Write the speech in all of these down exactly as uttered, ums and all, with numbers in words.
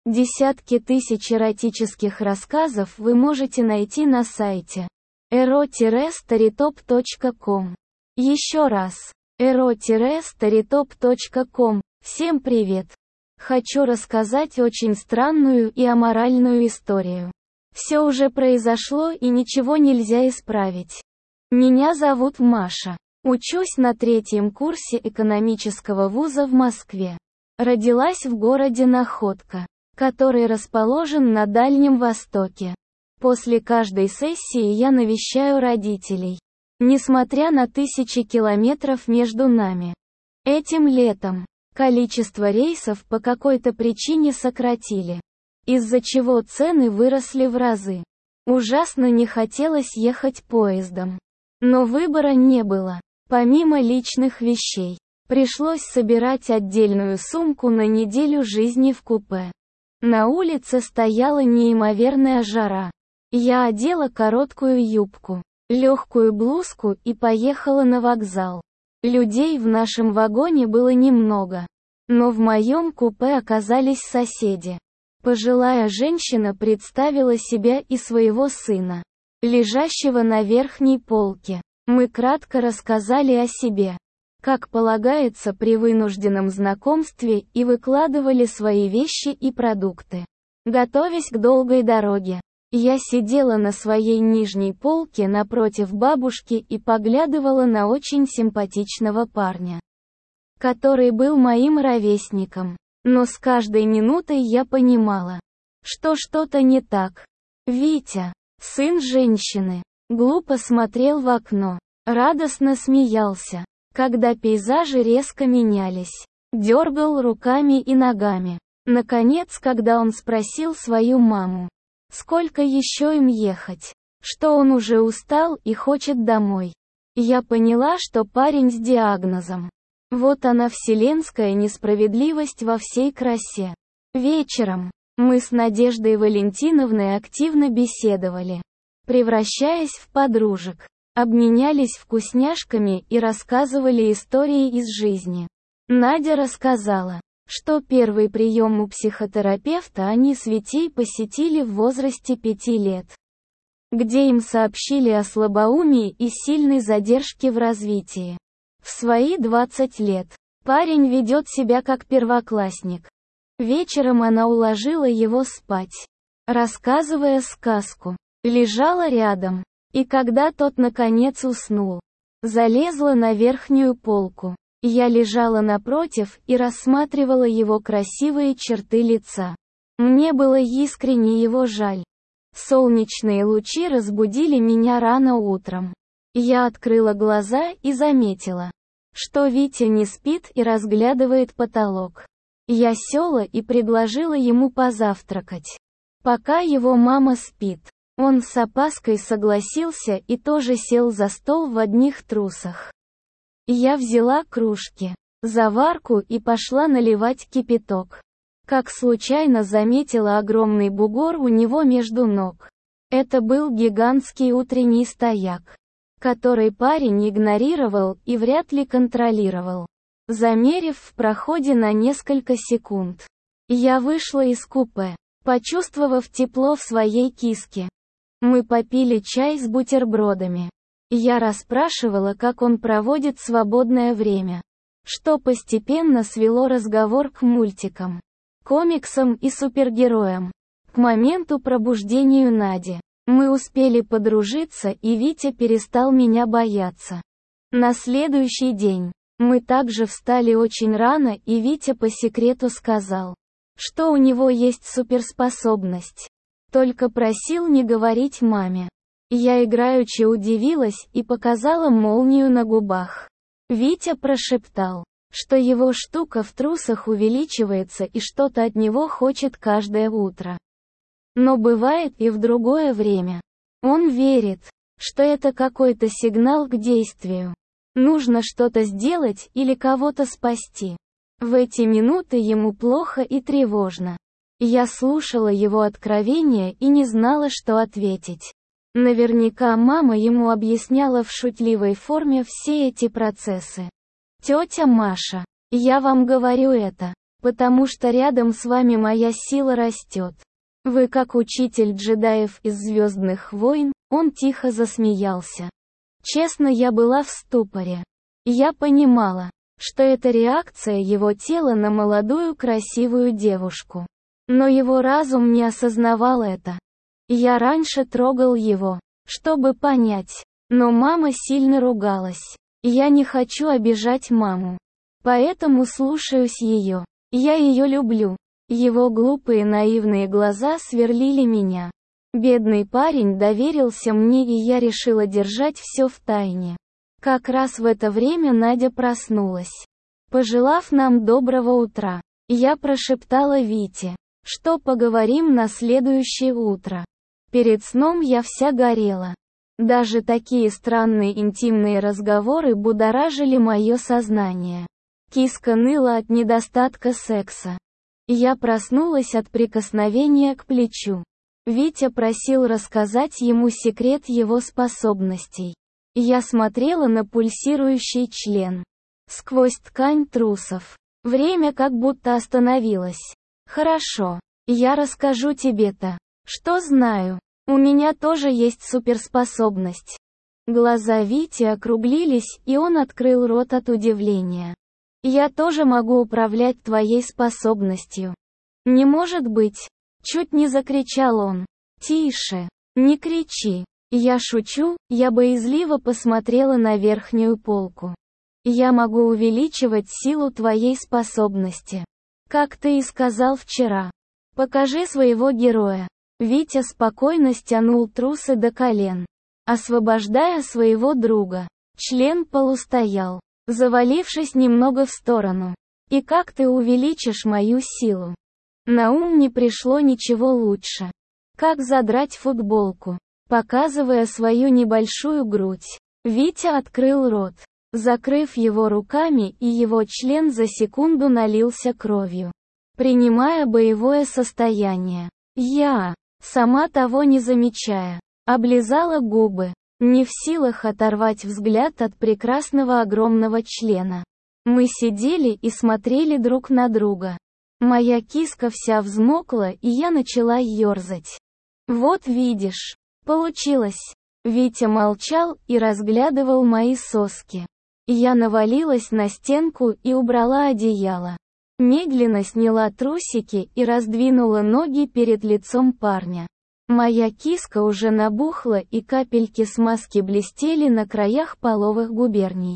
Десятки тысяч эротических рассказов вы можете найти на сайте эро старитоп точка ком. Еще раз, эро старитоп точка ком. Всем привет! Хочу рассказать очень странную и аморальную историю. Все уже произошло и ничего нельзя исправить. Меня зовут Маша. Учусь на третьем курсе экономического вуза в Москве. Родилась в городе Находка, который расположен на Дальнем Востоке. После каждой сессии я навещаю родителей, несмотря на тысячи километров между нами. Этим летом количество рейсов по какой-то причине сократили, из-за чего цены выросли в разы. Ужасно не хотелось ехать поездом. Но выбора не было. Помимо личных вещей, пришлось собирать отдельную сумку на неделю жизни в купе. На улице стояла неимоверная жара. Я одела короткую юбку, легкую блузку и поехала на вокзал. Людей в нашем вагоне было немного. Но в моем купе оказались соседи. Пожилая женщина представила себя и своего сына, лежащего на верхней полке. Мы кратко рассказали о себе, как полагается при вынужденном знакомстве, и выкладывали свои вещи и продукты. Готовясь к долгой дороге, я сидела на своей нижней полке напротив бабушки и поглядывала на очень симпатичного парня, который был моим ровесником. Но с каждой минутой я понимала, что что-то не так. Витя, сын женщины, глупо смотрел в окно, радостно смеялся, когда пейзажи резко менялись, дергал руками и ногами. Наконец, когда он спросил свою маму, сколько еще им ехать, что он уже устал и хочет домой, я поняла, что парень с диагнозом. Вот она, вселенская несправедливость во всей красе. Вечером мы с Надеждой Валентиновной активно беседовали, превращаясь в подружек, обменялись вкусняшками и рассказывали истории из жизни. Надя рассказала, что первый прием у психотерапевта они с Витей посетили в возрасте пяти лет, где им сообщили о слабоумии и сильной задержке в развитии. В свои двадцать лет парень ведет себя как первоклассник. Вечером она уложила его спать, рассказывая сказку. Лежала рядом, и когда тот наконец уснул, залезла на верхнюю полку. Я лежала напротив и рассматривала его красивые черты лица. Мне было искренне его жаль. Солнечные лучи разбудили меня рано утром. Я открыла глаза и заметила, что Витя не спит и разглядывает потолок. Я села и предложила ему позавтракать, пока его мама спит. Он с опаской согласился и тоже сел за стол в одних трусах. Я взяла кружки, заварку и пошла наливать кипяток. Как случайно заметила огромный бугор у него между ног. Это был гигантский утренний стояк, который парень игнорировал и вряд ли контролировал. Замерив в проходе на несколько секунд, я вышла из купе, почувствовав тепло в своей киске. Мы попили чай с бутербродами. Я расспрашивала, как он проводит свободное время, что постепенно свело разговор к мультикам, комиксам и супергероям. К моменту пробуждения Нади мы успели подружиться, и Витя перестал меня бояться. На следующий день мы также встали очень рано, и Витя по секрету сказал, что у него есть суперспособность. Только просил не говорить маме. Я играючи удивилась и показала молнию на губах. Витя прошептал, что его штука в трусах увеличивается и что-то от него хочет каждое утро. Но бывает и в другое время. Он верит, что это какой-то сигнал к действию. Нужно что-то сделать или кого-то спасти. В эти минуты ему плохо и тревожно. Я слушала его откровения и не знала, что ответить. Наверняка мама ему объясняла в шутливой форме все эти процессы. «Тетя Маша, я вам говорю это, Потому что рядом с вами моя сила растет. Вы как учитель джедаев из «Звездных войн», он тихо засмеялся. Честно, я была в ступоре. Я понимала, что это реакция его тела на молодую красивую девушку. Но его разум не осознавал это. Я раньше трогал его, чтобы понять. Но мама сильно ругалась. Я не хочу обижать маму. Поэтому слушаюсь ее. Я ее люблю. Его глупые наивные глаза сверлили меня. Бедный парень доверился мне, и я решила держать все в тайне. Как раз в это время Надя проснулась. Пожелав нам доброго утра, я прошептала Вите, что поговорим на следующее утро. Перед сном я вся горела. Даже такие странные интимные разговоры будоражили мое сознание. Киска ныла от недостатка секса. Я проснулась от прикосновения к плечу. Витя просил рассказать ему секрет его способностей. Я смотрела на пульсирующий член. Сквозь ткань трусов. Время как будто остановилось. Хорошо. Я расскажу тебе-то, что знаю. У меня тоже есть суперспособность. Глаза Вити округлились, и он открыл рот от удивления. Я тоже могу управлять твоей способностью. Не может быть. Чуть не закричал он. Тише. Не кричи. Я шучу, я боязливо посмотрела на верхнюю полку. Я могу увеличивать силу твоей способности. Как ты и сказал вчера. Покажи своего героя. Витя спокойно стянул трусы до колен, освобождая своего друга. Член полустоял, завалившись немного в сторону. И как ты увеличишь мою силу? На ум не пришло ничего лучше. Как задрать футболку, показывая свою небольшую грудь. Витя открыл рот, закрыв его руками, и его член за секунду налился кровью, принимая боевое состояние. Я, сама того не замечая, облизала губы, не в силах оторвать взгляд от прекрасного огромного члена. Мы сидели и смотрели друг на друга. Моя киска вся взмокла, и я начала ёрзать. Вот видишь, получилось. Витя молчал и разглядывал мои соски. Я навалилась на стенку и убрала одеяло. Медленно сняла трусики и раздвинула ноги перед лицом парня. Моя киска уже набухла, и капельки смазки блестели на краях половых губерний.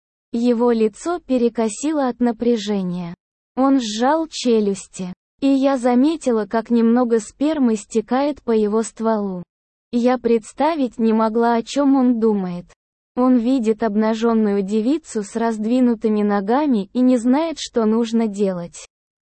Его лицо перекосило от напряжения. Он сжал челюсти, и я заметила, как немного спермы стекает по его стволу. Я представить не могла, о чем он думает. Он видит обнаженную девицу с раздвинутыми ногами и не знает, что нужно делать.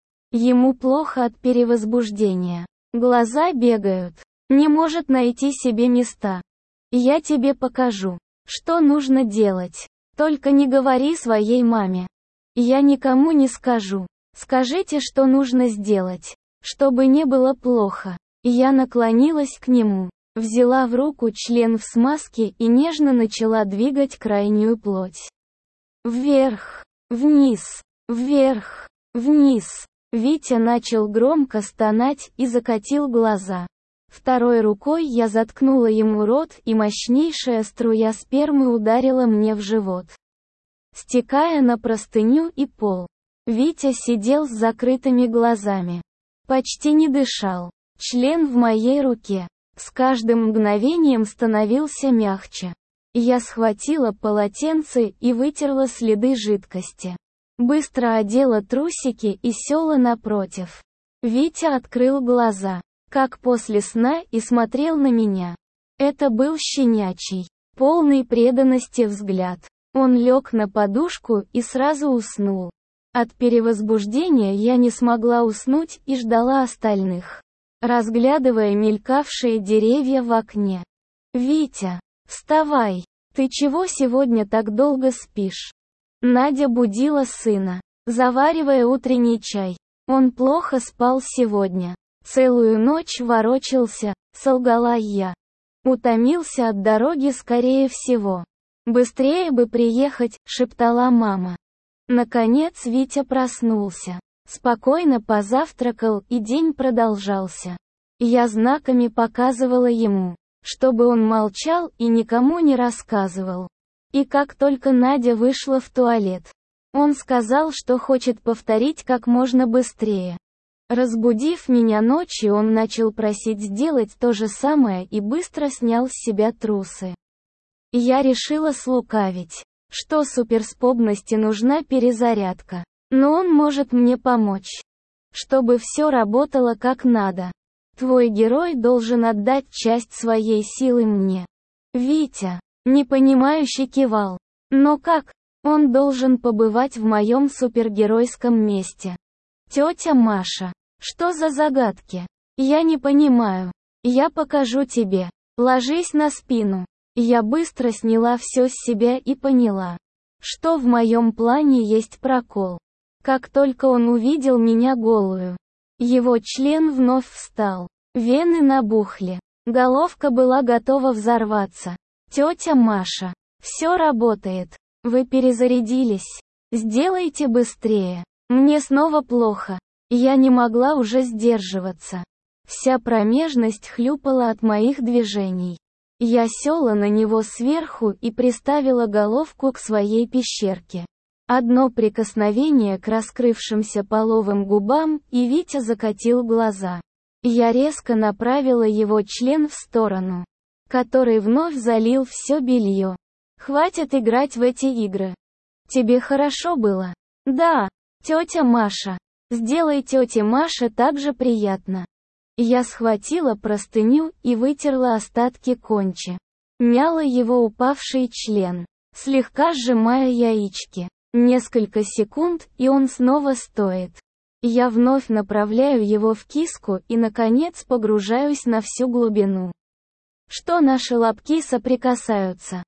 Ему плохо от перевозбуждения. Глаза бегают. Не может найти себе места. Я тебе покажу, что нужно делать. Только не говори своей маме. Я никому не скажу. Скажите, что нужно сделать, чтобы не было плохо. Я наклонилась к нему, взяла в руку член в смазке и нежно начала двигать крайнюю плоть. Вверх, вниз, вверх, вниз. Витя начал громко стонать и закатил глаза. Второй рукой я заткнула ему рот, и мощнейшая струя спермы ударила мне в живот, стекая на простыню и пол. Витя сидел с закрытыми глазами. Почти не дышал. Член в моей руке с каждым мгновением становился мягче. Я схватила полотенце и вытерла следы жидкости. Быстро одела трусики и села напротив. Витя открыл глаза, как после сна, и смотрел на меня. Это был щенячий, полный преданности взгляд. Он лег на подушку и сразу уснул. От перевозбуждения я не смогла уснуть и ждала остальных, разглядывая мелькавшие деревья в окне. «Витя, вставай! Ты чего сегодня так долго спишь?» Надя будила сына, заваривая утренний чай. Он плохо спал сегодня. Целую ночь ворочался, солгала я. Утомился от дороги, скорее всего. «Быстрее бы приехать», — шептала мама. Наконец Витя проснулся. Спокойно позавтракал, и день продолжался. Я знаками показывала ему, чтобы он молчал и никому не рассказывал. И как только Надя вышла в туалет, он сказал, что хочет повторить как можно быстрее. Разбудив меня ночью, он начал просить сделать то же самое и быстро снял с себя трусы. Я решила слукавить, что суперспособности нужна перезарядка. Но он может мне помочь, чтобы все работало как надо. Твой герой должен отдать часть своей силы мне. Витя, непонимающе кивал. Но как? Он должен побывать в моем супергеройском месте. Тетя Маша, что за загадки? Я не понимаю. Я покажу тебе. Ложись на спину. Я быстро сняла все с себя и поняла, что в моем плане есть прокол. Как только он увидел меня голую, его член вновь встал. Вены набухли. Головка была готова взорваться. Тетя Маша, все работает. Вы перезарядились. Сделайте быстрее. Мне снова плохо. Я не могла уже сдерживаться. Вся промежность хлюпала от моих движений. Я села на него сверху и приставила головку к своей пещерке. Одно прикосновение к раскрывшимся половым губам, и Витя закатил глаза. Я резко направила его член в сторону, который вновь залил все белье. Хватит играть в эти игры. Тебе хорошо было? Да, тетя Маша. Сделай тете Маше так же приятно. Я схватила простыню и вытерла остатки кончи. Мяла его упавший член, слегка сжимая яички. Несколько секунд, и он снова стоит. Я вновь направляю его в киску и, наконец, погружаюсь на всю глубину. Что наши лобки соприкасаются.